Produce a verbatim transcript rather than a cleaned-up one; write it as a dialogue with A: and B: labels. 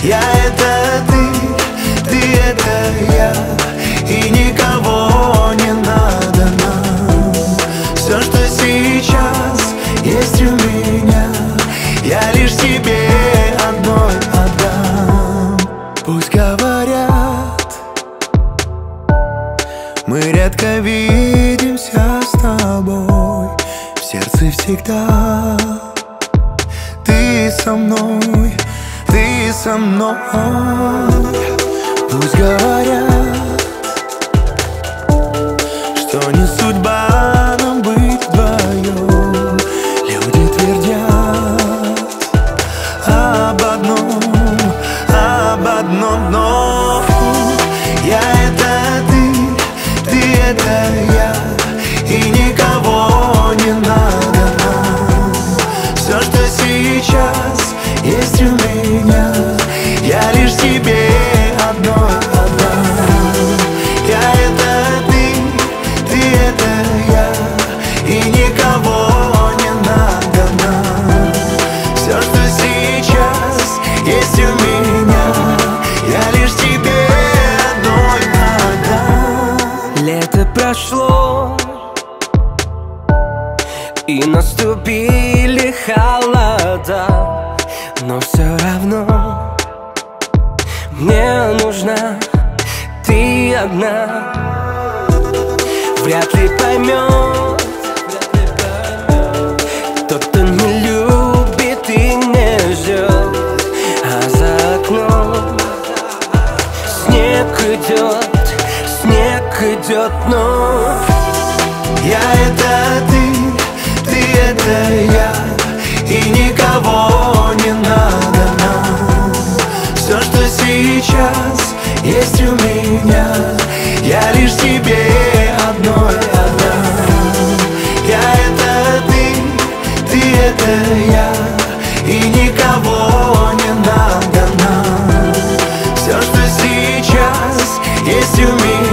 A: Я это ты, ты это я, и никого не надо нам. Все, что сейчас есть у меня, я лишь тебе одной отдам. Пусть говорят, мы редко видимся с тобой, в сердце всегда ты со мной, ты со мной. Пусть говорят, что не судьба нам быть вдвоем. Люди твердят об одном, об одном, но я это ты, ты это я, и никого не надо нам. Все, что сейчас есть у меня, я лишь тебе одной отдам. Я это ты, ты это я, и никого не надо нам. Все, что сейчас есть у меня, я лишь тебе одной отдам.
B: Лето прошло, и наступили холода, но все равно мне нужна ты одна. Вряд ли поймет тот, кто не любит и не ждет, а за окном снег идет, снег идет, но
A: я это ты, ты это я, и никого не надо нам. Все, что сейчас есть у меня, я лишь тебе одной отдам. Я это ты, ты это я, и никого не надо нам. Все, что сейчас есть у меня,